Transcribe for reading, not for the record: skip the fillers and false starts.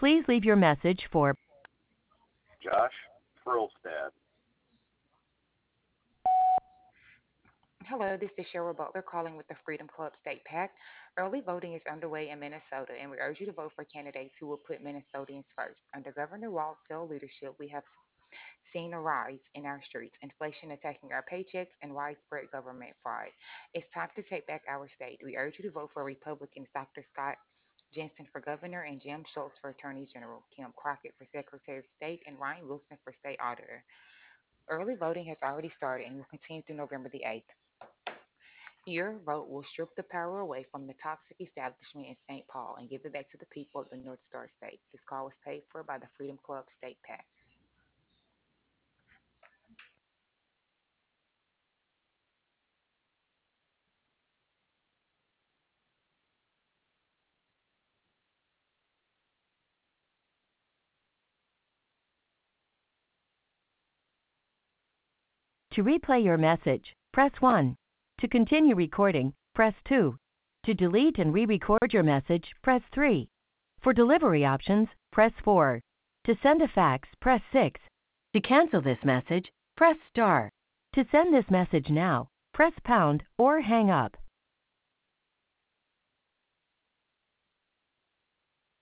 Please leave your message for Josh Furlstad. Hello, this is Cheryl Butler calling with the Freedom Club State PAC. Early voting is underway in Minnesota, and we urge you to vote for candidates who will put Minnesotans first. Under Governor Walt's leadership, we have seen a rise in our streets, inflation attacking our paychecks, and widespread government fraud. It's time to take back our state. We urge you to vote for Republicans Dr. Scott Jensen for governor and Jim Schultz for attorney general, Kim Crockett for secretary of state, and Ryan Wilson for state auditor. Early voting has already started and will continue through November the 8th. Your vote will strip the power away from the toxic establishment in St. Paul and give it back to the people of the North Star State. This call was paid for by the Freedom Club State PAC. to replay your message, press 1. To continue recording, press 2. To delete and re-record your message, press 3. For delivery options, press 4. To send a fax, press 6. To cancel this message, press star. To send this message now, press pound or hang up.